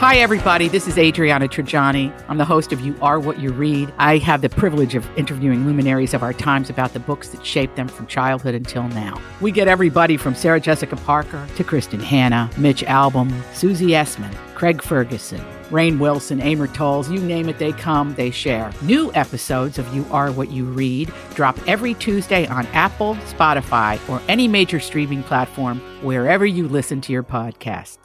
Hi, everybody. This is Adriana Trajani. I'm the host of You Are What You Read. I have the privilege of interviewing luminaries of our times about the books that shaped them from childhood until now. We get everybody from Sarah Jessica Parker to Kristen Hanna, Mitch Albom, Susie Essman, Craig Ferguson, Rainn Wilson, Amor Tolls, you name it, they come, they share. New episodes of You Are What You Read drop every Tuesday on Apple, Spotify, or any major streaming platform wherever you listen to your podcasts.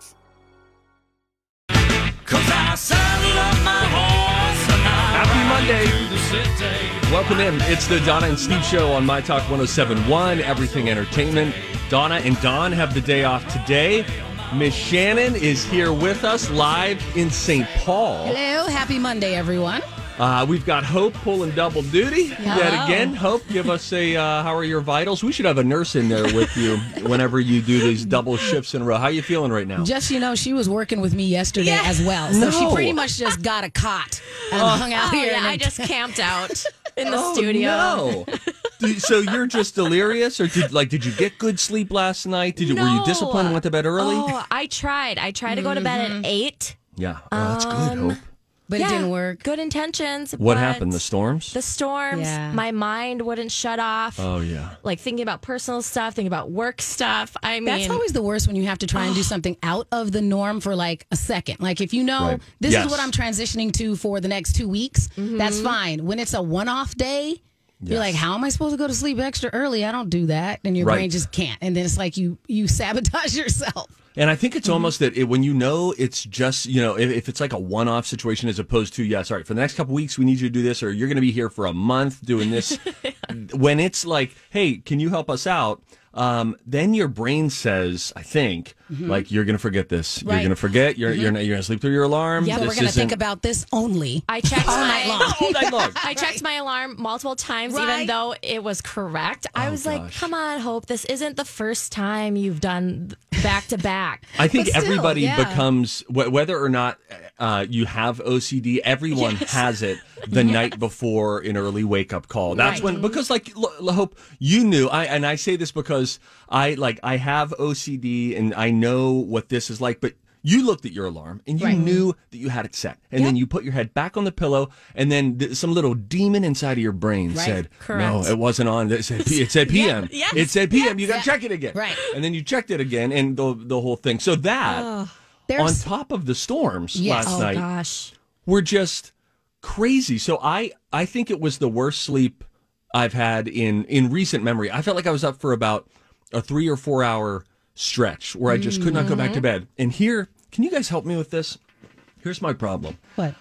Happy Monday. Welcome in. It's the Donna and Steve Show on My Talk 107.1, Everything Entertainment. Donna and Don have the day off today. Miss Shannon is here with us live in St. Paul. Hello. Happy Monday, everyone. We've got Hope pulling double duty yet again. Hope, give us a how are your vitals? We should have a nurse in there with you whenever you do these double shifts in a row. How are you feeling right now? Just, she was working with me yesterday as well. So she pretty much just got a cot and hung out here. Yeah, I just camped out in the studio. No. So you're just delirious, or did you get good sleep last night? Were you disciplined and went to bed early? Oh, I tried. I tried to go to bed at 8. Yeah. Oh, that's good, Hope. But it didn't work. Good intentions. What happened? The storms? The storms. Yeah. My mind wouldn't shut off. Oh, yeah. Like thinking about personal stuff, thinking about work stuff. I mean, that's always the worst when you have to try and do something out of the norm for like a second. Like if you know Right. this Yes. is what I'm transitioning to for the next 2 weeks, that's fine. When it's a one-off day, you're like, how am I supposed to go to sleep extra early? I don't do that. And your Right. brain just can't. And then it's like you sabotage yourself. And I think it's almost that when it's just, if it's like a one-off situation as opposed to, all right, for the next couple weeks, we need you to do this, or you're going to be here for a month doing this. When it's like, hey, can you help us out? Then your brain says, I think, like, you're going to forget this. You're Right. going to forget. You're going to sleep through your alarm. Yeah, This we're going to think isn't- about this only. I checked all night long. all night long. I checked my alarm multiple times, even Right. though it was correct. I was like, gosh. come on, Hope. This isn't the first time you've done back to back. I think But still, everybody yeah. becomes, whether or not you have OCD, everyone has it the night before an early wake-up call. That's Right. when, because like, Hope, you knew, and I say this because I have OCD and I know what this is like, but you looked at your alarm and you Right. knew that you had it set. And then you put your head back on the pillow, and then some little demon inside of your brain Right. said, Correct. no, it wasn't on. It said PM. Yes. It said PM. You got to Yeah. check it again. Right. And then you checked it again, and the whole thing. So that, on There's top of the storms Yes. last Oh, night, gosh. were just crazy. So I think it was the worst sleep I've had in recent memory. I felt like I was up for about a 3 or 4 hour stretch where I just could not go back to bed. And here, can you guys help me with this? Here's my problem. what?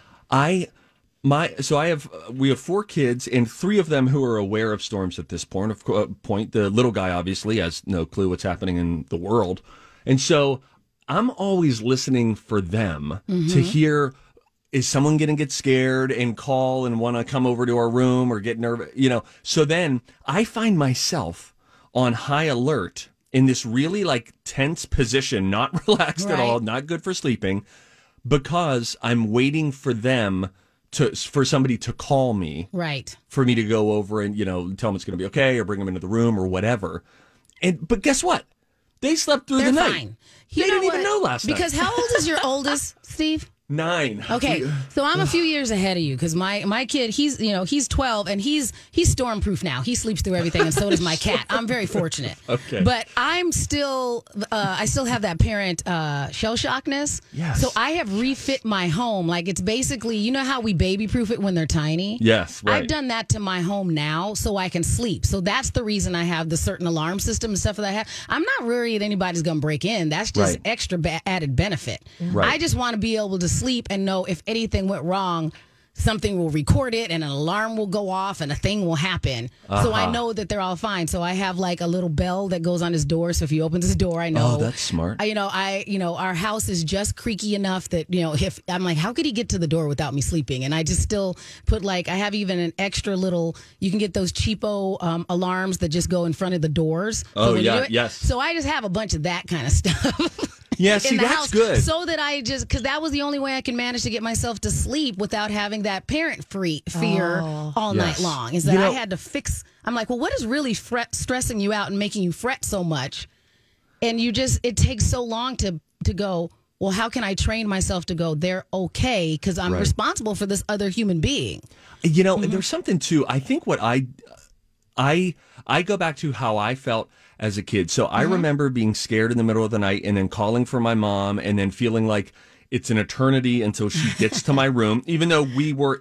We have 4 kids, and 3 of them who are aware of storms at this point. The little guy obviously has no clue what's happening in the world, and so I'm always listening for them to hear, is someone going to get scared and call and want to come over to our room or get nervous? So then I find myself on high alert in this really like tense position, not relaxed at Right. all, not good for sleeping, because I'm waiting for them for somebody to call me, Right. for me to go over and, tell them it's going to be okay or bring them into the room or whatever. But guess what? They slept through They're the night. fine. They didn't even what? know last night. Because how old is your oldest, Steve? 9. Okay, so I'm a few years ahead of you because my kid, he's 12 and he's stormproof now. He sleeps through everything, and so does my cat. I'm very fortunate. Okay. But I'm still, I still have that parent shell shockness. Yes. So I have refit my home. Like it's basically, you know how we baby proof it when they're tiny? Yes, right. I've done that to my home now so I can sleep. So that's the reason I have the certain alarm system and stuff that I have. I'm not worried anybody's going to break in. That's just Right. extra added benefit. Right. I just want to be able to sleep and know if anything went wrong, something will record it and an alarm will go off and a thing will happen. So I know that they're all fine. So I have like a little bell that goes on his door. So if he opens his door, I know. Oh, that's smart. Our house is just creaky enough that, if I'm like, how could he get to the door without me sleeping? And I just still put I have even an extra little, you can get those cheapo alarms that just go in front of the doors. Oh, when you yeah, do it- yes. So I just have a bunch of that kind of stuff. Yeah, see, in the that's house good. so that because that was the only way I can manage to get myself to sleep without having that parent fear all Yes. night long. Is that You know- I had to fix. I'm like, well, what is really stressing you out and making you fret so much? And it takes so long to go, well, how can I train myself to go, they're okay because I'm responsible for this other human being? You know, there's something too. I think what I go back to how I felt as a kid. So I remember being scared in the middle of the night and then calling for my mom and then feeling like it's an eternity until she gets to my room, even though we were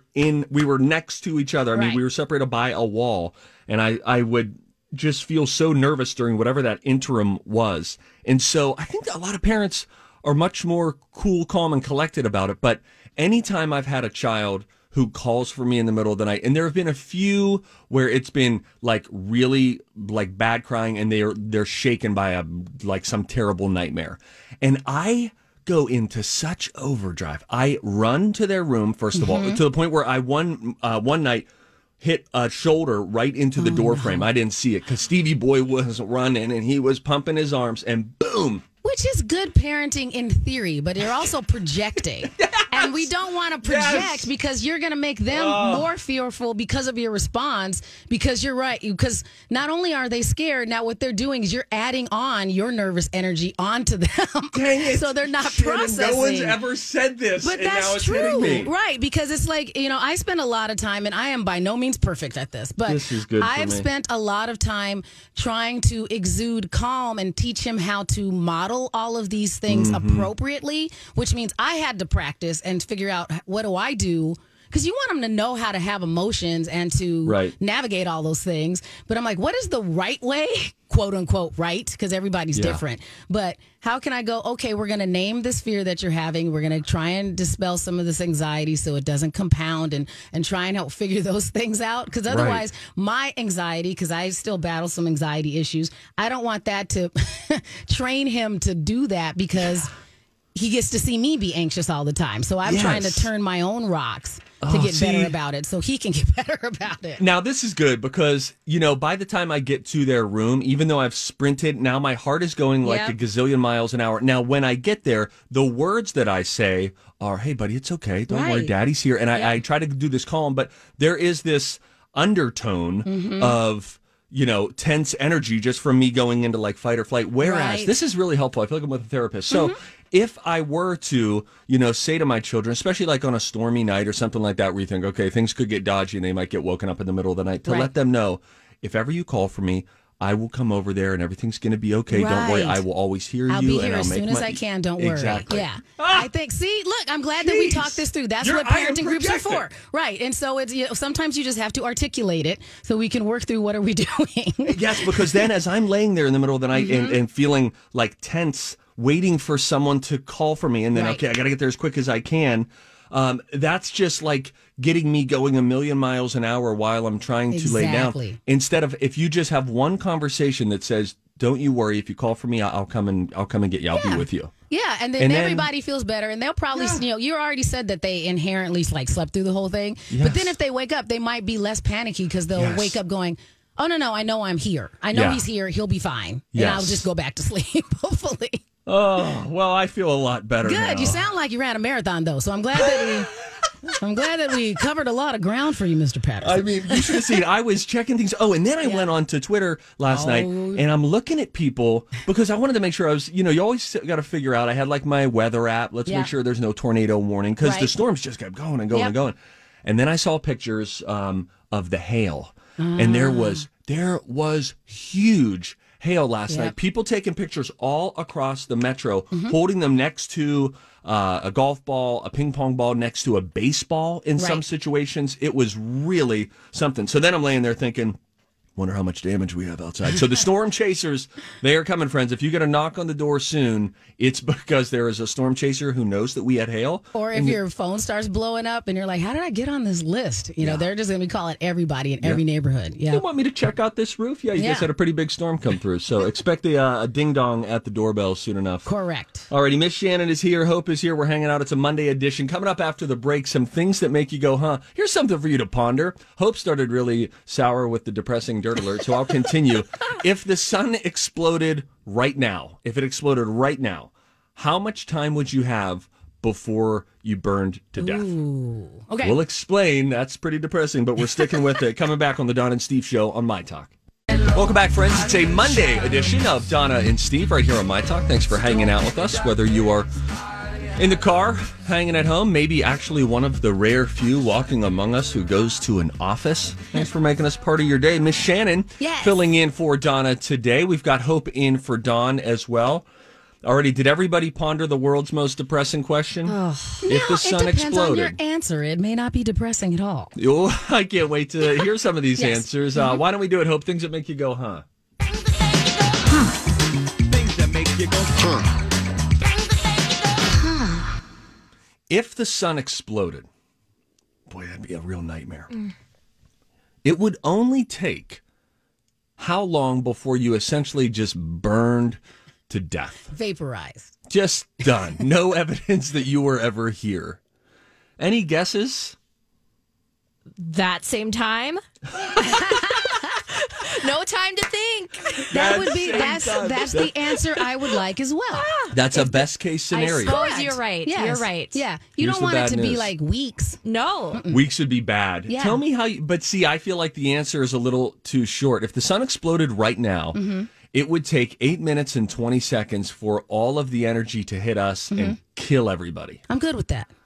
next to each other. I mean, we were separated by a wall, and I would just feel so nervous during whatever that interim was. And so I think that a lot of parents are much more cool, calm, and collected about it. But anytime I've had a child who calls for me in the middle of the night, and there have been a few where it's been like really like bad crying, and they're shaken by some terrible nightmare, and I go into such overdrive. I run to their room first of all, to the point where I one night hit a shoulder right into the door frame. I didn't see it because Stevie Boy was running and he was pumping his arms, and boom. Which is good parenting in theory, but you're also projecting. And we don't want to project because you're going to make them more fearful because of your response, because you're right. Because not only are they scared, now what they're doing is you're adding on your nervous energy onto them. Dang it. So they're not Shannon, processing. no one's ever said this, but and that's now it's true. hitting me. Right, because it's like, I spend a lot of time, and I am by no means perfect at this, but this is good for I've me. spent a lot of time trying to exude calm and teach him how to model all of these things appropriately, which means I had to practice and figure out, what do I do? Because you want them to know how to have emotions and to navigate all those things. But I'm like, what is the right way? Quote unquote, right? Because everybody's different. But how can I go, okay, we're going to name this fear that you're having. We're going to try and dispel some of this anxiety so it doesn't compound, and try and help figure those things out. Because otherwise, my anxiety, because I still battle some anxiety issues, I don't want that to train him to do that because he gets to see me be anxious all the time. So I'm trying to turn my own rocks to get better about it so he can get better about it. Now, this is good because, by the time I get to their room, even though I've sprinted, now my heart is going like a gazillion miles an hour. Now, when I get there, the words that I say are, hey, buddy, it's okay. Don't worry. Daddy's here. And I try to do this calm, but there is this undertone of, tense energy just from me going into like fight or flight. Whereas this is really helpful. I feel like I'm with a therapist. So if I were to, say to my children, especially like on a stormy night or something like that, where you think, okay, things could get dodgy and they might get woken up in the middle of the night, to let them know, if ever you call for me, I will come over there and everything's going to be okay. Don't worry. I will always hear I'll you. be here as soon as I can. Don't worry. Exactly. Yeah. I think, look, I'm glad that we talked this through. That's what parenting groups are for. Right. And so it's sometimes you just have to articulate it so we can work through what are we doing. Yes, because then as I'm laying there in the middle of the night and feeling like tense, waiting for someone to call for me, and then, okay, I got to get there as quick as I can. That's just like getting me going a million miles an hour while I'm trying to lay down. Instead of, if you just have one conversation that says, don't you worry, if you call for me, I'll come and get you. I'll be with you. Yeah, and then everybody feels better, and they'll probably, you already said that they inherently like slept through the whole thing. Yes. But then if they wake up, they might be less panicky because they'll wake up going, oh, no, I know I'm here. I know he's here. He'll be fine. And I'll just go back to sleep, hopefully. Oh, well, I feel a lot better now. Good. You sound like you ran a marathon, though, so I'm glad that we covered a lot of ground for you, Mr. Patterson. I mean, you should have seen. I was checking things. Oh, and then I went on to Twitter last night, and I'm looking at people because I wanted to make sure I was, you always got to figure out. I had like my weather app. Let's make sure there's no tornado warning because the storms just kept going and going and going. And then I saw pictures of the hail, and there was huge hail last night. People taking pictures all across the metro, holding them next to a golf ball, a ping pong ball, next to a baseball in some situations. It was really something. So then I'm laying there thinking, wonder how much damage we have outside. So the storm chasers, they are coming, friends. If you get a knock on the door soon, it's because there is a storm chaser who knows that we had hail. Or if your phone starts blowing up and you're like, how did I get on this list? They're just going to be calling everybody in every neighborhood. Yeah. You want me to check out this roof? Yeah, you guys had a pretty big storm come through. So expect a ding-dong at the doorbell soon enough. Correct. Alrighty, Miss Shannon is here. Hope is here. We're hanging out. It's a Monday edition. Coming up after the break, some things that make you go, huh? Here's something for you to ponder. Hope started really sour with the depressing dirt alert, so I'll continue. If the sun exploded right now, how much time would you have before you burned to death? Ooh. Okay. We'll explain. That's pretty depressing, but we're sticking with it. Coming back on the Donna and Steve Show on My Talk. Welcome back, friends. It's a Monday edition of Donna and Steve right here on My Talk. Thanks for hanging out with us, whether you are In the car, hanging at home, maybe actually one of the rare few walking among us who goes to an office. Thanks for making us part of your day. Miss Shannon, filling in for Donna today. We've got Hope in for Dawn as well. Already, did everybody ponder the world's most depressing question? If the sun it depends exploded. on your answer. It may not be depressing at all. Oh, I can't wait to hear some of these answers. Why don't we do it, Hope? Things that make you go, huh? Things that make you go, huh. If the sun exploded, boy, that'd be a real nightmare. It would only take how long before you essentially just burned to death? Vaporized. Just done. No evidence that you were ever here. Any guesses? That same time? No time to think. That's the answer I would like as well. That's a best case scenario. I suppose you're right. Yes. You're right. Yeah. You Here's don't want the it to bad be news. like weeks. No. Weeks would be bad. Yeah. Tell me how you, but see, I feel like the answer is a little too short. If the sun exploded right now, it would take 8 minutes and 20 seconds for all of the energy to hit us and kill everybody. I'm good with that.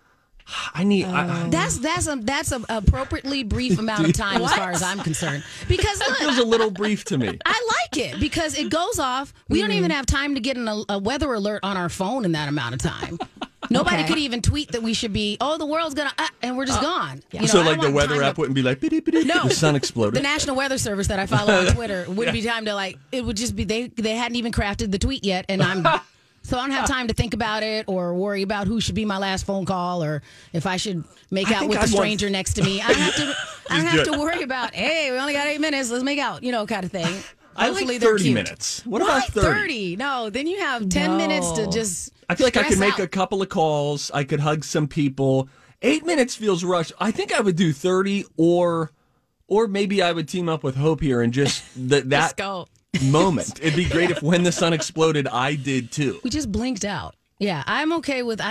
I need. That's an appropriately brief amount of time as far as I'm concerned. Because That look, feels a little brief to me. I like it because it goes off. We don't even have time to get a weather alert on our phone in that amount of time. Nobody could even tweet that we should be, the world's going to, and we're just gone. You know, So I like the want weather time app wouldn't be like, "Bidi-bidi-bidi." No. The sun exploded. The National Weather Service that I follow on Twitter wouldn't be time to it would just be, they hadn't even crafted the tweet yet, and so I don't have time to think about it or worry about who should be my last phone call or if I should make out with the stranger next to me. I don't have to worry about, hey, we only got 8 minutes, let's make out, kind of thing. I Hopefully like they're 30 cute. minutes. What about 30? No, then you have 10 minutes to just I feel like I could make stress a couple of calls. I could hug some people. 8 minutes feels rushed. I think I would do 30 or maybe I would team up with Hope here and just that Let's go. moment. It'd be great if when the sun exploded, I did too. We just blinked out. Yeah, I'm okay with.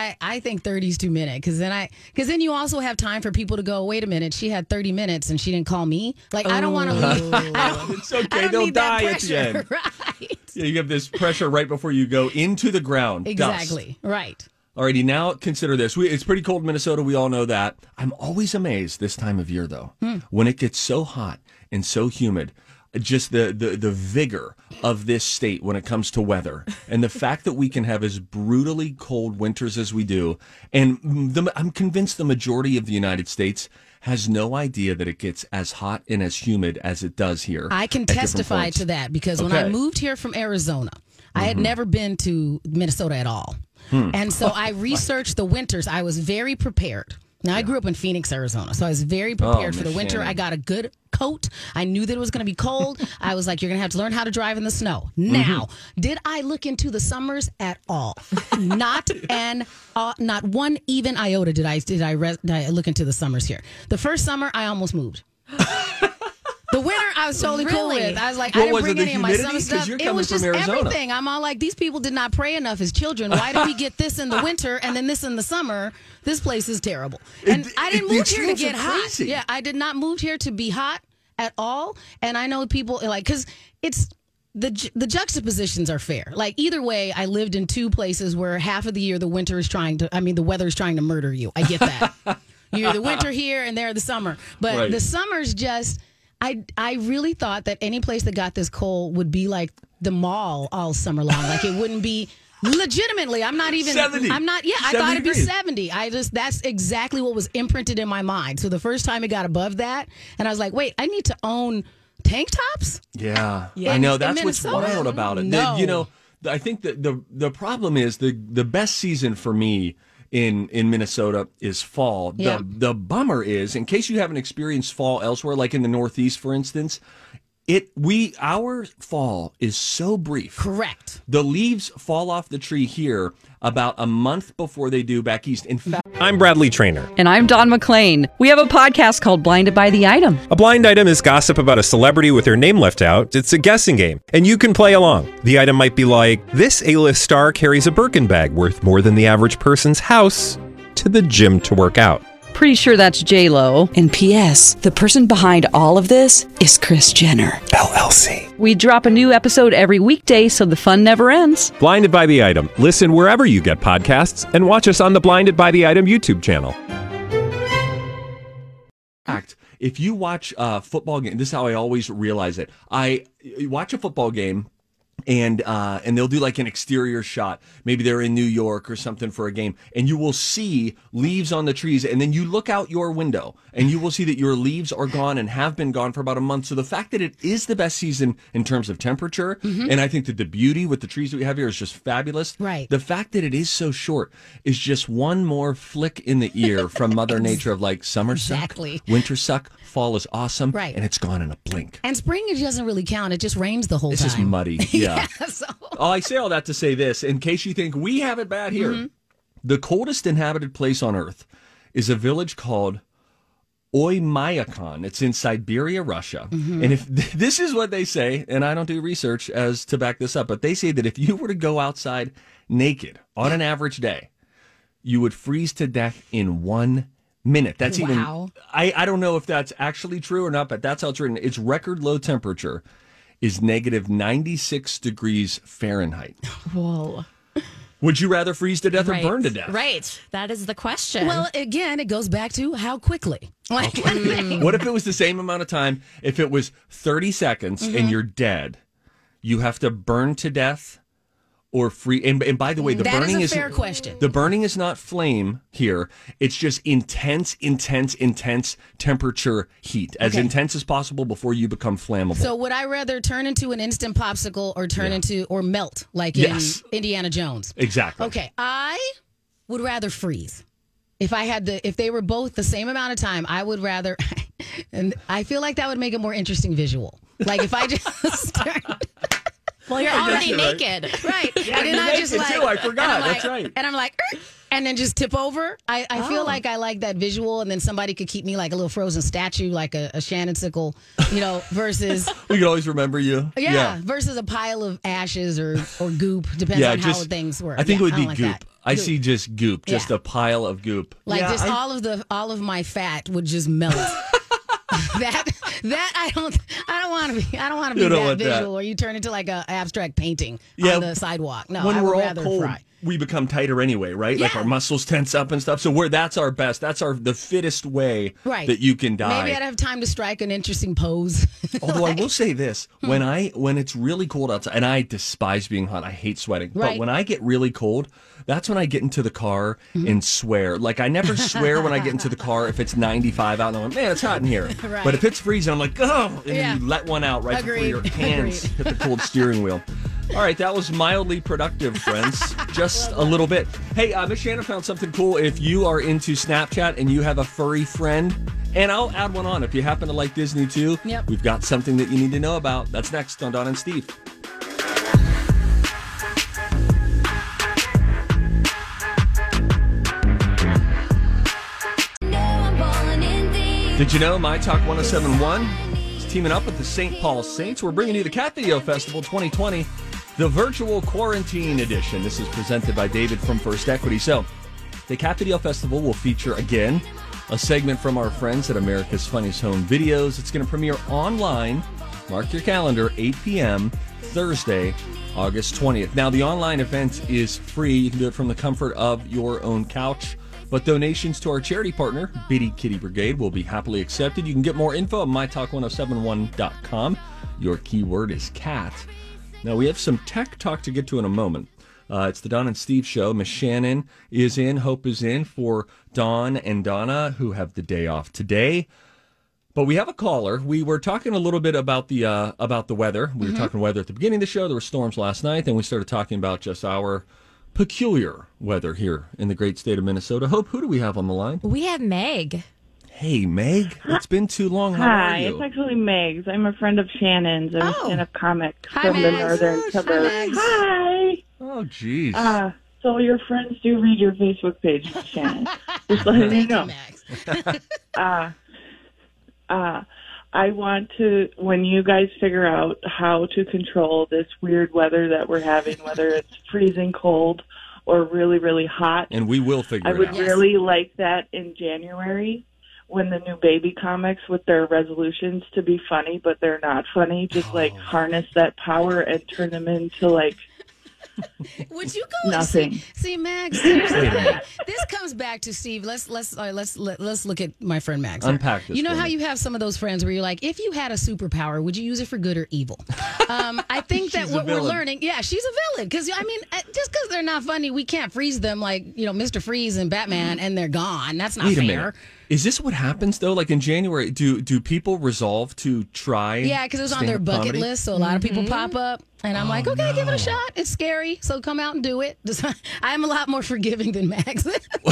I think 30 is too many because then you also have time for people to go. Wait a minute, she had 30 minutes and she didn't call me. Like I don't want to leave. It's okay. I don't They'll need that die at the end. Right. Yeah, you have this pressure right before you go into the ground. Exactly. Dust. Right. Alrighty, now consider this. It's pretty cold in Minnesota. We all know that. I'm always amazed this time of year, though, when it gets so hot and so humid. Just the vigor of this state when it comes to weather and the fact that we can have as brutally cold winters as we do. And I'm convinced the majority of the United States has no idea that it gets as hot and as humid as it does here. I can at different testify points. to that because when I moved here from Arizona, I had never been to Minnesota at all. And so I researched the winters. I was very prepared. Now, I grew up in Phoenix, Arizona, so I was very prepared for the winter. Shannon. I got a good coat. I knew that it was going to be cold. I was like, you're going to have to learn how to drive in the snow. Now, did I look into the summers at all? Not one even iota did I look into the summers here. The first summer, I almost moved. The winter, I was totally cool Really? with. I was like, What I didn't was bring it, the any of my humidity? summer 'Cause stuff. you're It coming was just from Arizona. everything. I'm all like, these people did not pray enough as children. Why did we get this in the winter and then this in the summer? This place is terrible. And I didn't the move here to extremes get are hot. crazy. Yeah, I did not move here to be hot at all. And I know people because it's the juxtapositions are fair. Like either way, I lived in two places where half of the year the weather is trying to murder you. I get that. You're the winter here and they're the summer. But Right. the summer's just I really thought that any place that got this cold would be like the mall all summer long. Like it wouldn't be legitimately. I'm not even 70. I'm not. Yeah, I 70 thought it'd be degrees. 70. That's exactly what was imprinted in my mind. So the first time it got above that, and I was like, wait, I need to own tank tops? Yeah, Yeah. I know. In That's what's Minnesota? wild about it. No. I think that the problem is the best season for me in Minnesota is fall. Yeah. The bummer is, in case you haven't experienced fall elsewhere, like in the Northeast, for instance, our fall is so brief. Correct. The leaves fall off the tree here about a month before they do back east. In fact, I'm Bradley Trainer. And I'm Don McClain. We have a podcast called Blinded by the Item. A blind item is gossip about a celebrity with their name left out. It's a guessing game, and you can play along. The item might be like, this A-list star carries a Birkin bag worth more than the average person's house to the gym to work out. Pretty sure that's J-Lo. And P.S. the person behind all of this is Kris Jenner, LLC. We drop a new episode every weekday so the fun never ends. Blinded by the Item. Listen wherever you get podcasts and watch us on the Blinded by the Item YouTube channel. If you watch a football game, this is how I always realize it. I watch a football game, and they'll do like an exterior shot. Maybe they're in New York or something for a game, and you will see leaves on the trees, and then you look out your window, and you will see that your leaves are gone and have been gone for about a month. So the fact that it is the best season in terms of temperature, and I think that the beauty with the trees that we have here is just fabulous. Right. The fact that it is so short is just one more flick in the ear from Mother Nature of like summer Exactly. suck, winter suck, fall is awesome, Right. and it's gone in a blink. And spring, it doesn't really count. It just rains the whole It's time. just muddy. Yeah. So. Oh, I say all that to say this, in case you think we have it bad here. The coldest inhabited place on Earth is a village called Oymyakon. It's in Siberia, Russia. And if this is what they say, and I don't do research as to back this up, but they say that if you were to go outside naked on an average day, you would freeze to death in 1 minute. That's Wow. I don't know if that's actually true or not, but that's how it's written. Its record low temperature is negative 96 degrees Fahrenheit. Whoa. Would you rather freeze to death or burn to death? Right. That is the question. Well, again, it goes back to how quickly. Like, What if it was the same amount of time? If it was 30 seconds and you're dead, you have to burn to death or free. And by the way, the that burning is a fair question. The burning is not flame here. It's just intense temperature heat, as Okay. intense as possible before you become flammable. So would I rather turn into an instant popsicle or turn into or melt like Yes. in Indiana Jones? Exactly. Okay, I would rather freeze. If they were both the same amount of time, I would rather. And I feel like that would make a more interesting visual. Like if I just turned. well, you're already naked. Right. Yeah, and then you're I just naked, like, too. I forgot. and I'm That's right. And I'm like, and then just tip over. I feel like I like that visual, and then somebody could keep me like a little frozen statue, like a Shannon Sickle, versus We can always remember you. versus a pile of ashes or goop, depends on how things work. I think it would don't be like goop. that. I Goop. see just goop, just Yeah. a pile of goop. Like Yeah, just I- all of my fat would just melt. that I don't want to be. I don't want to be You don't that want that. visual, or you turn into like a abstract painting Yeah, on the sidewalk. No, when I we're would all rather cold, fry. we become tighter anyway, right? Like Yeah. our muscles tense up and stuff. So that's our best. That's the fittest way Right. that you can die. Maybe I'd have time to strike an interesting pose. Although I will say this, when it's really cold outside, and I despise being hot, I hate sweating. But Right. when I get really cold, that's when I get into the car and swear. Like I never swear when I get into the car if it's 95 out and I'm like, man, it's hot in here. Right. But if it's freezing, I'm like, oh, and Yeah. you let one out right before Agreed. your hands Agreed. hit the cold steering wheel. All right, that was mildly productive, friends. Just a little bit. Hey, Miss Shannon found something cool. If you are into Snapchat and you have a furry friend, and I'll add one on if you happen to like Disney too, Yep. we've got something that you need to know about. That's next on Don and Steve. Did you know My Talk 1071 is teaming up with the St. Paul Saints? We're bringing you the Cat Video Festival 2020, the virtual quarantine edition. This is presented by David from First Equity. So, the Cat Video Festival will feature, again, a segment from our friends at America's Funniest Home Videos. It's going to premiere online. Mark your calendar, 8 p.m., Thursday, August 20th. Now, the online event is free. You can do it from the comfort of your own couch. But donations to our charity partner, Bitty Kitty Brigade, will be happily accepted. You can get more info at mytalk1071.com. Your keyword is cat. Now, we have some tech talk to get to in a moment. It's the Don and Steve show. Miss Shannon is in. Hope is in for Don and Donna, who have the day off today. But we have a caller. We were talking a little bit about the weather. We were talking weather at the beginning of the show. There were storms last night. Then we started talking about just our peculiar weather here in the great state of Minnesota. Hope, who do we have on the line? We have Meg. Hey, Meg. It's been too long. How Hi, are you? it's actually Meg's. I'm a friend of Shannon's. I'm a stand-up comic Hi, from the Megs. northern Hi, suburbs. Megs. Hi. Oh, geez. So your friends do read your Facebook page, Shannon. Just letting you know. Max. I want to, when you guys figure out how to control this weird weather that we're having, whether it's freezing cold or really, really hot. And we will figure I it would out. really like that in January when the new baby comics with their resolutions to be funny, but they're not funny. Just like harness that power and turn them into like Would you go nothing. See, Max, here's the thing. This comes back to Steve. Let's look at my friend Max. Unpack this You know for how me. you have some of those friends where you're like, if you had a superpower, would you use it for good or evil? I think that She's a what we're villain. learning, she's a villain. Because I mean, just because they're not funny, we can't freeze them like Mr. Freeze and Batman, and they're gone. That's not Wait a fair. minute. Is this what happens though? Like in January, do people resolve to try? Yeah, because it was on their stand-up bucket comedy? list, so a lot of people pop up, and I'm like, okay, give it a shot. It's scary, so come out and do it. I'm a lot more forgiving than Max.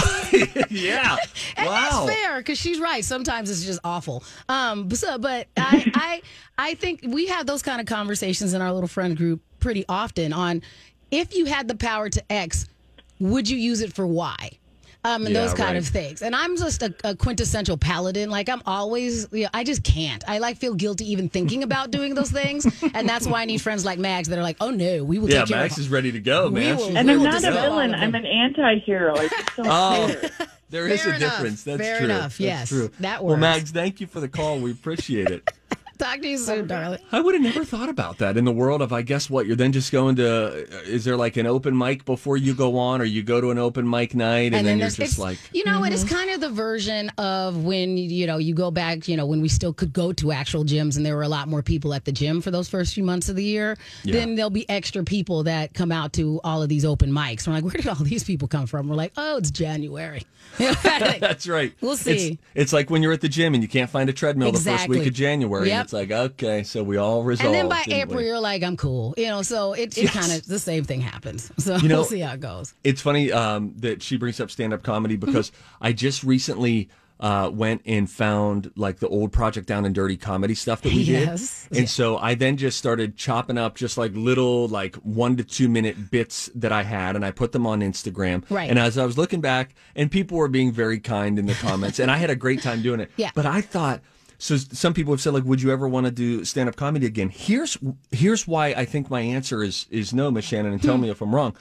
Yeah. And Wow. that's fair because she's right. Sometimes it's just awful. But I think we have those kind of conversations in our little friend group pretty often on if you had the power to X, would you use it for Y? And those kind of things. And I'm just a quintessential paladin. Like I'm always, I just can't. I feel guilty even thinking about doing those things. And that's why I need friends like Max that are like, oh no, we will Yeah, take care Max of is ready to go, We man. will- And we I'm will not a dispel all villain. of I'm them. an anti-hero. I just don't care. There is Fair a enough. difference. That's Fair true. enough. That's Yes, true. that Well, works. Max, thank you for the call. We appreciate it. Talk to you soon, darling. I would have never thought about that in the world of, I guess, what you're then just going to, is there like an open mic before you go on, or you go to an open mic night and then you're there's- just it's- like, you know, it is kind of the version of when, you go back, when we still could go to actual gyms and there were a lot more people at the gym for those first few months of the year. Yeah. Then there'll be extra people that come out to all of these open mics. We're like, where did all these people come from? We're like, oh, it's January. that's right. We'll see. It's like when you're at the gym and you can't find a treadmill the first Exactly. week of January. Yep. And it's like, okay, so we all resolved. And then by didn't April, we? you're like, I'm cool. So it kind of, the same thing happens. So You know, we'll see how it goes. It's funny that she brings up stand-up comedy because I just recently went and found like the old Project Down and Dirty comedy stuff that we Yes. did. And so I then just started chopping up just like little like 1 to 2 minute bits that I had, and I put them on Instagram. Right. And as I was looking back, and people were being very kind in the comments, and I had a great time doing it. Yeah. But I thought, so some people have said, like, would you ever want to do stand-up comedy again? Here's why I think my answer is no, Miss Shannon, and tell me if I'm wrong.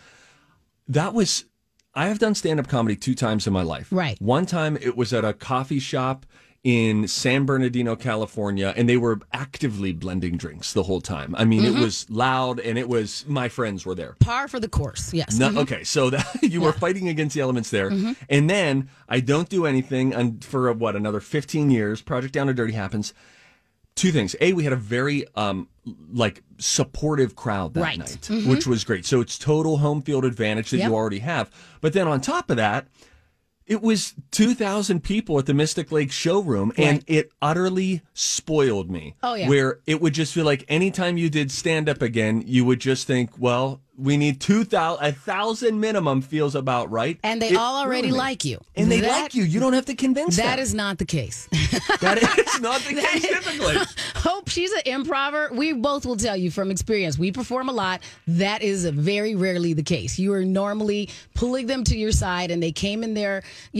I have done stand-up comedy 2 times in my life. Right. One time it was at a coffee shop in San Bernardino, California, and they were actively blending drinks the whole time. I mean, it was loud, and it was, my friends were there. Par for the course. Yes. No, okay, so that you were fighting against the elements there. And then I don't do anything for another 15 years. Project Down and Dirty happens. 2 things. A, we had a very supportive crowd that Right. night, which was great. So it's total home field advantage that Yep. you already have. But then on top of that, it was 2,000 people at the Mystic Lake showroom, and Right. it utterly spoiled me. Oh, yeah. Where it would just feel like anytime you did stand up again, you would just think, well, we need 1,000 minimum feels about right. And they It all already ruined me. like you. And they That- like you. You don't have to convince them. That is not the case. That is not the case typically. Hope, she's an improver. We both will tell you from experience. We perform a lot. That is very rarely the case. You are normally pulling them to your side, and they came in there,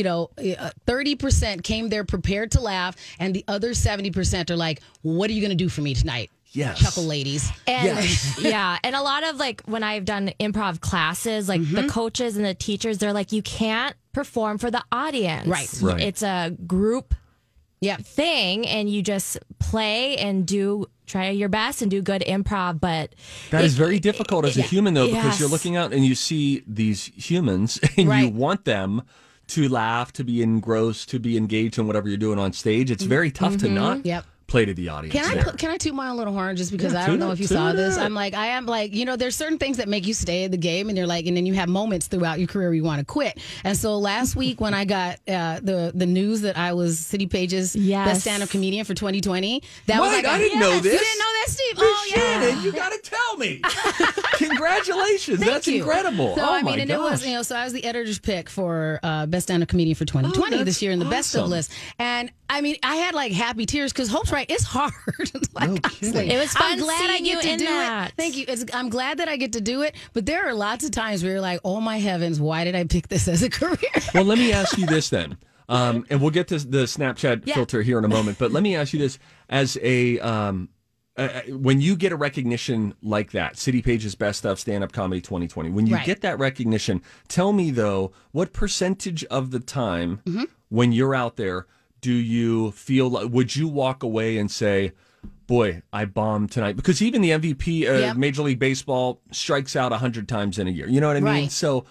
30% came there prepared to laugh, and the other 70% are like, what are you going to do for me tonight? Yes. Chuckle ladies. And yeah, and a lot of like when I've done improv classes, like the coaches and the teachers, they're like, you can't perform for the audience. Right. It's a group Yep. thing, and you just play and try your best and do good improv. But That is very difficult as a human, though, because Yes. you're looking out and you see these humans and you Right. want them to laugh, to be engrossed, to be engaged in whatever you're doing on stage. It's very tough to not Yep. play to the audience. Can I toot my own little horn just because Yeah, I don't toot know it, if you toot saw this? it. I'm like, I am like, there's certain things that make you stay in the game, and you're like, and then you have moments throughout your career where you want to quit. And so last week when I got the news that I was City Page's Yes. best stand-up comedian for 2020, that was What? like, I didn't know this. You didn't know that, Steve? Miss Oh yeah. Shannon, you got to tell me. Congratulations. Thank That's you. incredible. So oh I mean, my and gosh. it was, so I was the editor's pick for best stand-up comedian for 2020 this year in the best of awesome. list. And I mean, I had like happy tears because Hope's right, it's hard. Like, No honestly, kidding. It was I'm fun glad I seeing get you to in do that. it. Thank you. I'm glad that I get to do it. But there are lots of times where you're like, oh my heavens, why did I pick this as a career? Well, let me ask you this then. And we'll get to the Snapchat Yeah. filter here in a moment. But let me ask you this: as a when you get a recognition like that, City Page's Best of Stand-Up Comedy 2020, when you get that recognition, tell me, though, what percentage of the time when you're out there do you feel like, would you walk away and say, boy, I bombed tonight? Because even the MVP, Major League Baseball, strikes out 100 times in a year. You know what I mean? Right. So,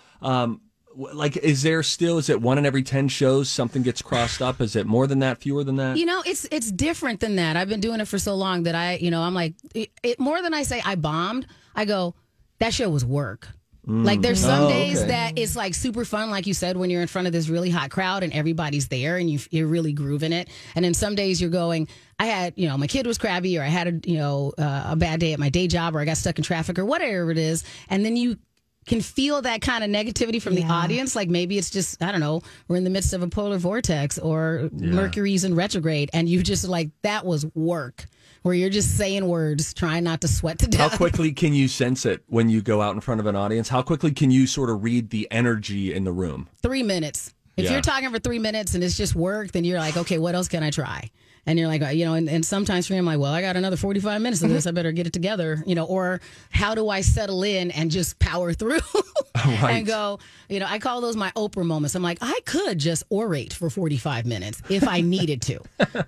is it 1 in every 10 shows something gets crossed up? Is it more than that, fewer than that? It's different than that. I've been doing it for so long that I'm like, more than I say I bombed, I go, that show was work. Like there's some days that it's like super fun, like you said, when you're in front of this really hot crowd and everybody's there and you're really grooving it. And then some days you're going, I had, my kid was crabby, or I had a bad day at my day job, or I got stuck in traffic, or whatever it is. And then you can feel that kind of negativity from the audience. Like maybe it's just, I don't know, we're in the midst of a polar vortex, or Mercury's in retrograde, and you just like, that was work, where you're just saying words, trying not to sweat to death. How quickly can you sense it when you go out in front of an audience? How quickly can you sort of read the energy in the room? 3 minutes. If you're talking for 3 minutes and it's just work, then you're like, okay, what else can I try? And you're like, and sometimes for me, I'm like, well, I got another 45 minutes of this. I better get it together, or how do I settle in and just power through and go, I call those my Oprah moments. I'm like, I could just orate for 45 minutes if I needed to.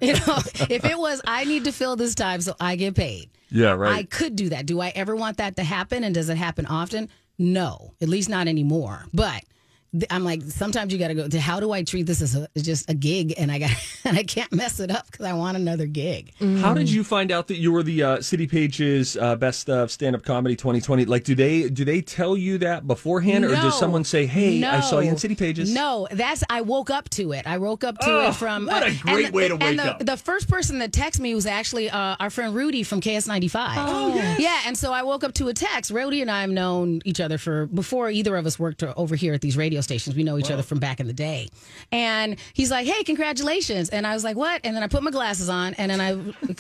If it was, I need to fill this time so I get paid. Yeah, right. I could do that. Do I ever want that to happen? And does it happen often? No, at least not anymore. But I'm like, sometimes you got to go to, how do I treat this as just a gig, and I can't mess it up because I want another gig. How did you find out that you were the City Page's Best of Stand-Up Comedy 2020? Like, do they tell you that beforehand, or does someone say, "Hey, I saw you in City Pages"? No, I woke up to it. I woke up to it from what a great way to wake up. The first person that texted me was actually our friend Rudy from KS95. Oh, yes. Yeah, and so I woke up to a text. Rudy and I have known each other before either of us worked over here at these radio stations. We know each other from back in the day. And he's like, hey, congratulations. And I was like, what? And then I put my glasses on, and then I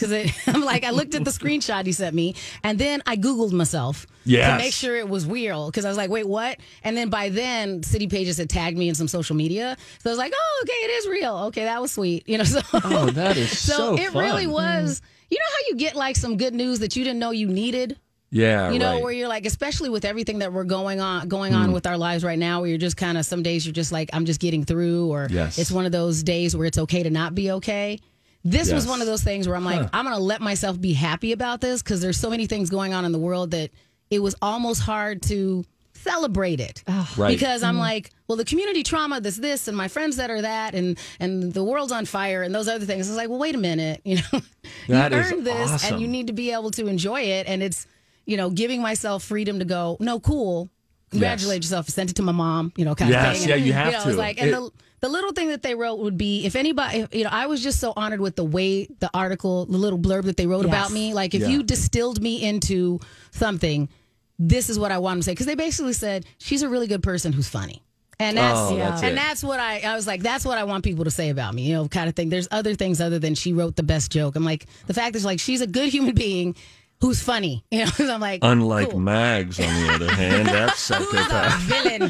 looked at the screenshot he sent me, and then I Googled myself to make sure it was real, because I was like, wait, what? And then by then, City Pages had tagged me in some social media. So I was like, oh, okay, it is real. Okay, that was sweet. So, oh, that is so it fun. really was. You know how you get like some good news that you didn't know you needed? Yeah, right. Where you're like, especially with everything that we're going on with our lives right now, where you're just kind of, some days you're just like, I'm just getting through, or it's one of those days where it's okay to not be okay. This was one of those things where I'm like, I'm going to let myself be happy about this, because there's so many things going on in the world that it was almost hard to celebrate it. Because I'm like, well, the community trauma, this, and my friends that are that, and the world's on fire, and those other things. It's like, well, wait a minute, you earned this, awesome. and you need to be able to enjoy it, and it's, giving myself freedom to go, no, cool, congratulate yourself, send it to my mom, kind of thing. Yeah, you have to. It was like, and the little thing that they wrote would be, if anybody, I was just so honored with the way the article, the little blurb that they wrote about me. Like, if you distilled me into something, this is what I want them to say. Because they basically said, she's a really good person who's funny. And that's what I was like, that's what I want people to say about me, kind of thing. There's other things other than she wrote the best joke. I'm like, the fact is, like, she's a good human being who's funny. I'm like, unlike cool. Mags, on the other hand, that's psychopath. Villain.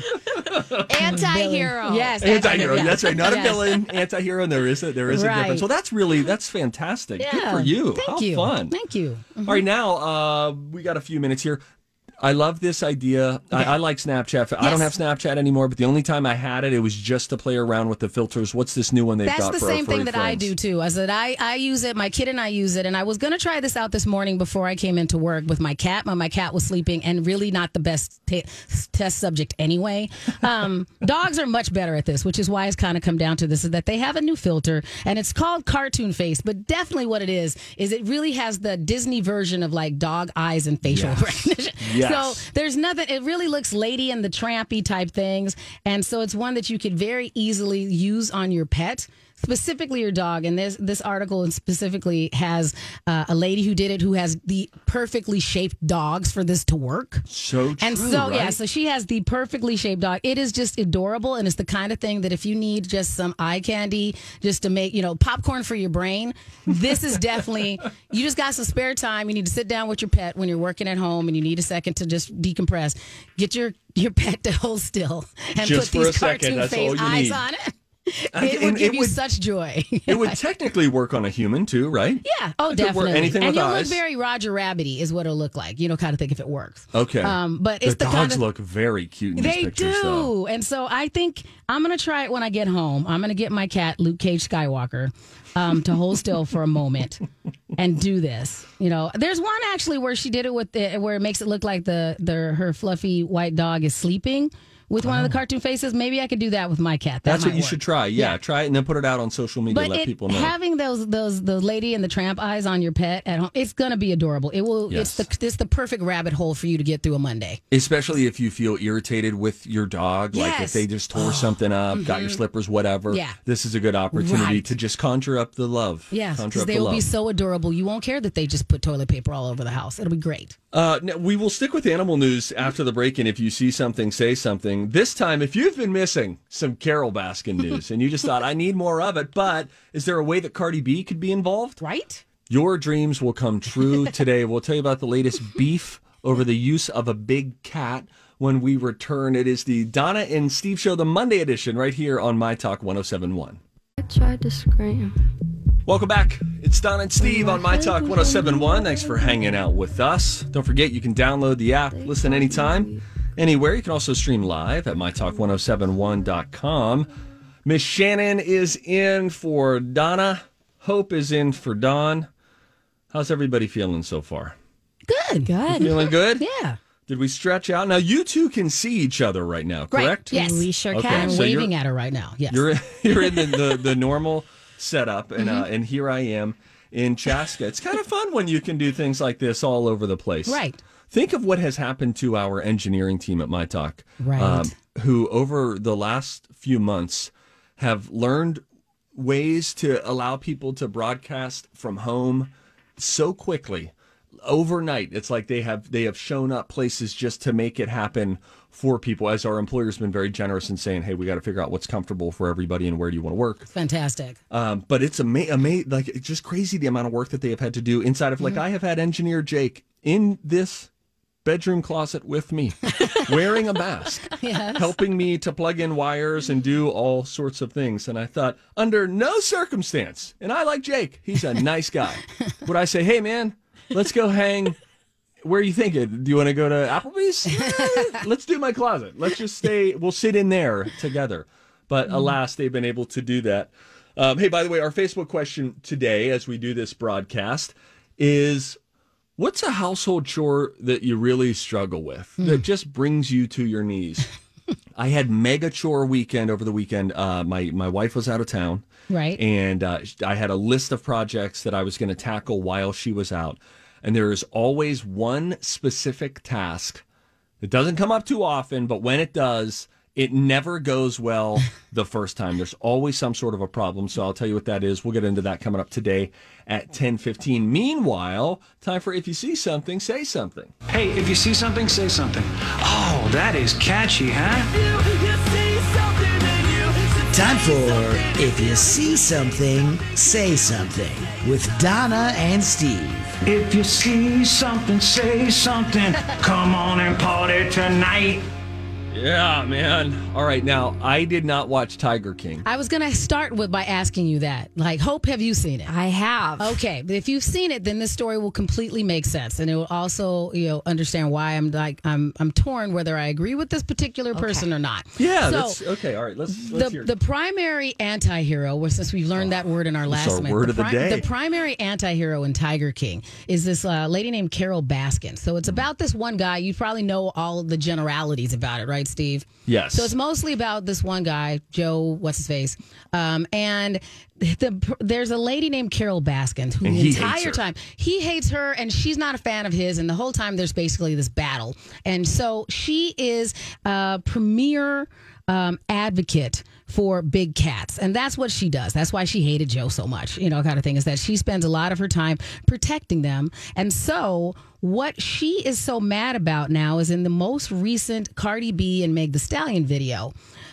Anti-hero. Yes. Anti-hero. That's right. Not a villain. Anti-hero. And there is a difference. So that's fantastic. Yeah. Good for you. Thank you. Fun. Thank you. Mm-hmm. All right. Now, we got a few minutes here. I love this idea. Okay. I like Snapchat. Yes. I don't have Snapchat anymore, but the only time I had it was just to play around with the filters. What's this new one they've got for our furry friends? That's the same thing that I do, too. I said, I use it. My kid and I use it. And I was going to try this out this morning before I came into work with my cat. My cat was sleeping, and really not the best test subject anyway. Dogs are much better at this, which is why it's kind of come down to this, is that they have a new filter, and it's called Cartoon Face. But definitely what it is it really has the Disney version of like dog eyes and facial recognition. Yes. So there's nothing, it really looks Lady and the Trampy type things. And so it's one that you could very easily use on your pet, specifically your dog. And this article specifically has a lady who did it, who has the perfectly shaped dogs for this to work. So true, and so, right? so she has the perfectly shaped dog. It is just adorable. And it's the kind of thing that if you need just some eye candy, just to make, popcorn for your brain, this is definitely, you just got some spare time. You need to sit down with your pet when you're working at home and you need a second to just decompress. Get your pet to hold still and just put these cartoon face eyes on it. It would give you such joy. It would technically work on a human too, right? Yeah. Oh, It could work definitely. anything and with you'll eyes. look very Roger Rabbity is what it'll look like. Kind of think if it works. Okay. But it's the the dogs kind of, look very cute in these they pictures, do. though. And so I think I'm going to try it when I get home. I'm going to get my cat, Luke Cage Skywalker, to hold still for a moment and do this. There's one actually where she did it where it makes it look like her fluffy white dog is sleeping with one of the cartoon faces. Maybe I could do that with my cat. That's what you work. should try. Yeah, try it and then put it out on social media. But Let people know. having those Lady and the Tramp eyes on your pet at home, it's going to be adorable. It will. Yes. It's the perfect rabbit hole for you to get through a Monday. Especially if you feel irritated with your dog, like if Yes. they just tore something up, got your slippers, whatever. Yeah. This is a good opportunity Right. to just conjure up the love. Yeah, Conjure because up they the will love. be so adorable. You won't care that they just put toilet paper all over the house. It'll be great. Now, we will stick with animal news after the break, and if you see something, say something. This time, if you've been missing some Carol Baskin news and you just thought, I need more of it, but is there a way that Cardi B could be involved? Right? Your dreams will come true today. We'll tell you about the latest beef over the use of a big cat when we return. It is the Donna and Steve Show, the Monday edition, right here on My Talk 107.1. I tried to scream. Welcome back. It's Don and Steve on My Talk 107.1. Thanks for hanging out with us. Don't forget, you can download the app, listen anytime, anywhere. You can also stream live at mytalk1071.com. Miss Shannon is in for Donna. Hope is in for Dawn. How's everybody feeling so far? Good. Feeling good? Yeah. Did we stretch out? Now, you two can see each other right now, correct? Right. Yes. We sure Okay, can. I'm so waving at her right now. Yes. You're in the normal setup, and and here I am in Chaska. It's kind of fun when you can do things like this all over the place. Right. Think of what has happened to our engineering team at My Talk, Right. who over the last few months have learned ways to allow people to broadcast from home so quickly. Overnight, it's like they have shown up places just to make it happen for people, as our employer's been very generous in saying, hey, we got to figure out what's comfortable for everybody and where do you want to work. Fantastic. But it's like it's just crazy the amount of work that they have had to do inside of, like, I have had engineer Jake in this bedroom closet with me, wearing a mask, helping me to plug in wires and do all sorts of things. And I thought, under no circumstance, and I like Jake, he's a nice guy, would I say, hey, man, let's go hang. Where are you thinking? Do you want to go to Applebee's? Let's do my closet. Let's just stay. We'll sit in there together. But alas, they've been able to do that. Hey, by the way, our Facebook question today, as we do this broadcast, is what's a household chore that you really struggle with that just brings you to your knees? I had mega chore weekend over the weekend. My wife was out of town. Right. And I had a list of projects that I was going to tackle while she was out. And there is always one specific task. It doesn't come up too often, but when it does, it never goes well the first time. There's always some sort of a problem. So I'll tell you what that is. We'll get into that coming up today at 10:15. Meanwhile, time for If You See Something, Say Something. Hey, if you see something, say something. Oh, that is catchy, huh? Time for If You See Something, Say Something with Donna and Steve. If you see something, say something. Come on and party tonight. Yeah, man. All right, now, I did not watch Tiger King. I was going to start by asking you that. Like, Hope, have you seen it? I have. Okay, but if you've seen it, then this story will completely make sense, and it will also, understand why I'm torn whether I agree with this particular person or not. Yeah, so, that's okay. All right, let's hear it. The primary anti-hero, since we've learned that word in our last our minute, word of the day. The primary anti-hero in Tiger King is this lady named Carol Baskin. So it's about this one guy. You probably know all the generalities about it, right, Steve? Yes. So it's mostly about this one guy, Joe, what's his face, and there's a lady named Carol Baskin who the entire time he hates her, and she's not a fan of his, and the whole time there's basically this battle, and so she is a premier advocate for big cats, and that's what she does. That's why she hated Joe so much, kind of thing, is that she spends a lot of her time protecting them. And so what she is so mad about now is in the most recent Cardi B and Meg Thee Stallion video,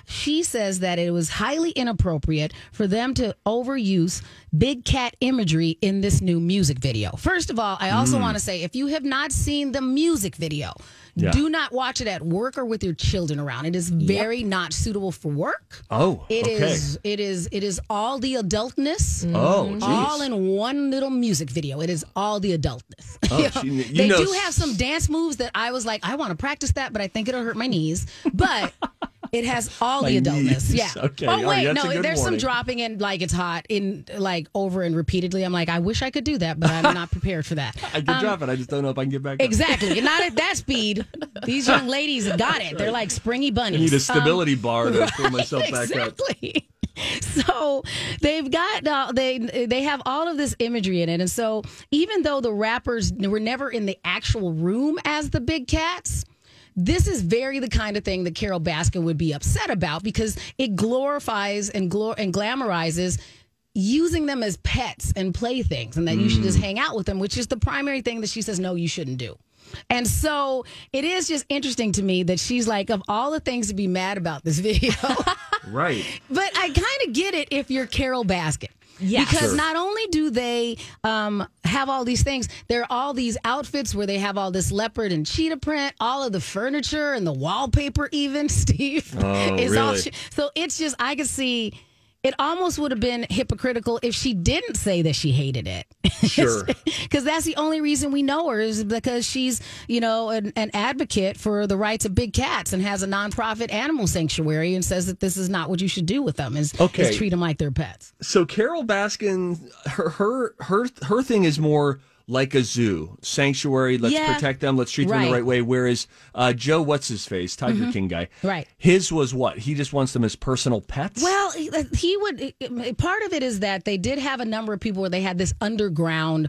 she says that it was highly inappropriate for them to overuse big cat imagery in this new music video. First of all, I also want to say, if you have not seen the music video, do not watch it at work or with your children around. It is very not suitable for work. Oh, It okay. is all the adultness. Oh, geez. All in one little music video. It is all the adultness. Oh, They do have some dance moves that I was like, I want to practice that, but I think it'll hurt my knees. But it has all My the adultness. knees. Yeah. Okay. Oh wait, that's a no, good there's warning. some dropping in like it's hot in like over and repeatedly. I'm like, I wish I could do that, but I'm not prepared for that. I can drop it. I just don't know if I can get back up. Exactly. Not at that speed. These young ladies got it. They're like springy bunnies. I need a stability bar to pull myself back up. Exactly. So they've got they have all of this imagery in it, and so even though the rappers were never in the actual room as the big cats, this is very the kind of thing that Carol Baskin would be upset about because it glorifies and glamorizes using them as pets and playthings, and that you should just hang out with them, which is the primary thing that she says no, you shouldn't do. And so it is just interesting to me that she's like, of all the things to be mad about this video. Right. But I kind of get it if you're Carol Baskin. Yes. Because Sure. not only do they have all these things, there are all these outfits where they have all this leopard and cheetah print, all of the furniture and the wallpaper even, Steve. Oh, is all really? so it's just, I could see, it almost would have been hypocritical if she didn't say that she hated it. Sure. Because that's the only reason we know her is because she's, an advocate for the rights of big cats and has a nonprofit animal sanctuary and says that this is not what you should do with them, is treat them like they're pets. So Carol Baskin, her thing is more like a zoo sanctuary. Let's protect them. Let's treat them the right way. Whereas Joe, what's his face, Tiger King guy, right? His was what? He just wants them as personal pets. Well, he would. Part of it is that they did have a number of people where they had this underground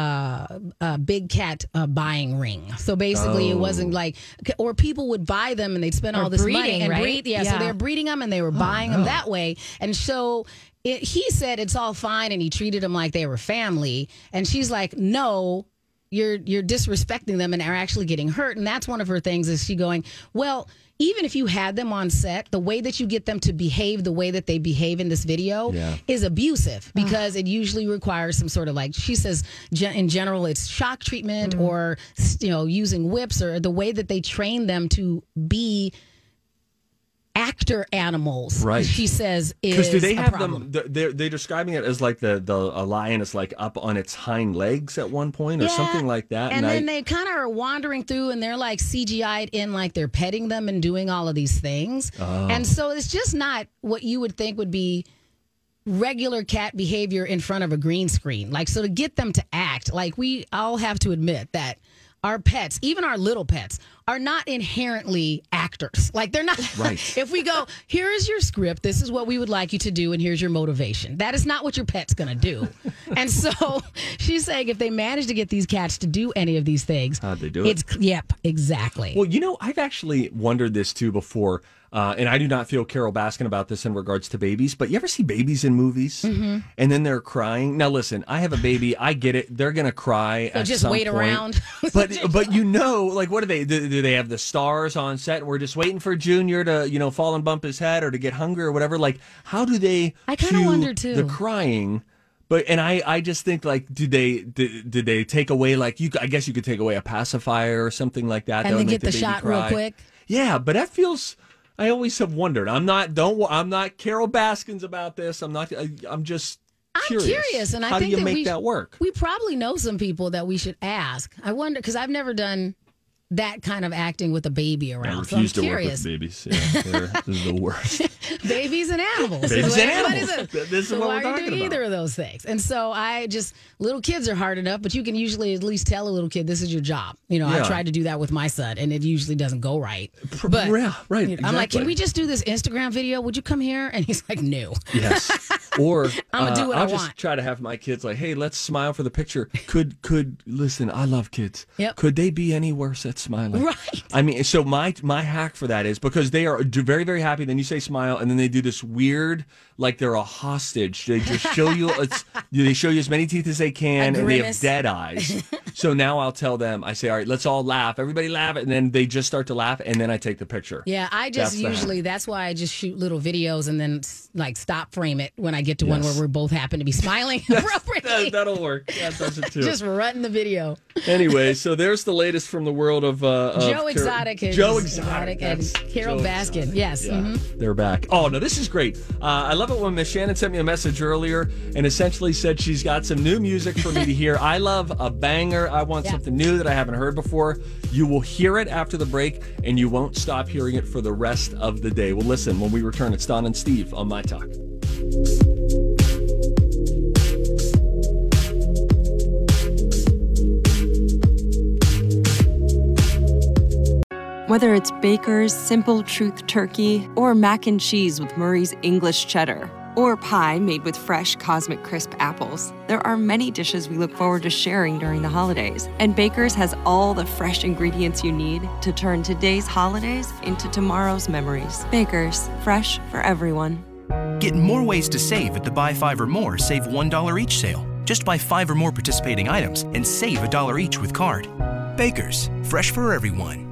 big cat buying ring. So basically, it wasn't like, or people would buy them and they'd spend all this money breeding, and right? breed. Yeah, so they were breeding them and they were buying them that way, and so. He said it's all fine, and he treated them like they were family. And she's like, "No, you're disrespecting them, and are actually getting hurt." And that's one of her things. Is she going, "Well, even if you had them on set, the way that you get them to behave the way that they behave in this video is abusive because it usually requires some sort of, like she says, in general, it's shock treatment or using whips or the way that they train them to be." Actor animals, right? She says is because do they have problem. them? They're describing it as like a lion is like up on its hind legs at one point or something like that, and then they kind of are wandering through, and they're like CGI'd in, like they're petting them and doing all of these things, and so it's just not what you would think would be regular cat behavior in front of a green screen. Like, so to get them to act, like, we all have to admit that our pets, even our little pets, are not inherently actors. Like, they're not. Right. If we go, here is your script, this is what we would like you to do, and here's your motivation. That is not what your pet's going to do. And so she's saying if they manage to get these cats to do any of these things. How'd they do it? Yep, exactly. Well, I've actually wondered this too before. And I do not feel Carol Baskin about this in regards to babies, but you ever see babies in movies and then they're crying? Now, listen, I have a baby. I get it. They're going to cry at just some wait point. around. But like, what do they do? They have the stars on set and we're just waiting for Junior to, fall and bump his head or to get hungry or whatever. Like, how do they I kind of wonder too. the crying? But I just think, like, did they take away, like, I guess you could take away a pacifier or something like that. And that then would make get the baby shot cry. real quick. Yeah, but that feels. I always have wondered. I'm not Carol Baskins about this. I'm just curious. And I how think do you that make that work? We probably know some people that we should ask. I wonder, because I've never done that kind of acting with a baby around. I refuse so I'm to curious. work with babies. Yeah, they're the worst. Babies and animals. Babies and Everybody animals. says. This is So what why we're are you talking doing about. either of those things? And so little kids are hard enough, but you can usually at least tell a little kid this is your job. I Yeah. tried to do that with my son, and it usually doesn't go right. But yeah, right. I'm like, exactly. can we just do this Instagram video? Would you come here? And he's like, no. Yes. Or I'ma do what I'll I just want. try to have my kids like, hey, let's smile for the picture. Could listen, I love kids. Yep. Could they be any worse at smiling? Right. I mean, so my hack for that is because they are very, very happy. Then you say smile, and then they do this weird, like they're a hostage. They just show you, they show you as many teeth as they can, A and they have grimace. dead eyes. So now I'll tell them, I say, all right, let's all laugh. Everybody laugh. And then they just start to laugh. And then I take the picture. Yeah, that's why I just shoot little videos and then like stop frame it when I get to one where we both happen to be smiling appropriately. That'll work. That does it too. Just run the video. Anyway, so there's the latest from the world of Joe Exotic. Joe Exotic and Carol Joe Baskin. Exotic. Yes. Yeah, mm-hmm. They're back. Oh, no, this is great. I love it when Miss Shannon sent me a message earlier and essentially said she's got some new music for me to hear. I love a banger. I want something new that I haven't heard before. You will hear it after the break, and you won't stop hearing it for the rest of the day. Well, listen, when we return, it's Don and Steve on My Talk. Whether it's Baker's Simple Truth Turkey or mac and cheese with Murray's English Cheddar or pie made with fresh Cosmic Crisp apples, there are many dishes we look forward to sharing during the holidays. And Baker's has all the fresh ingredients you need to turn today's holidays into tomorrow's memories. Baker's, fresh for everyone. Get more ways to save at the Buy 5 or More Save $1 each sale. Just buy 5 or more participating items and save $1 each with card. Baker's, fresh for everyone.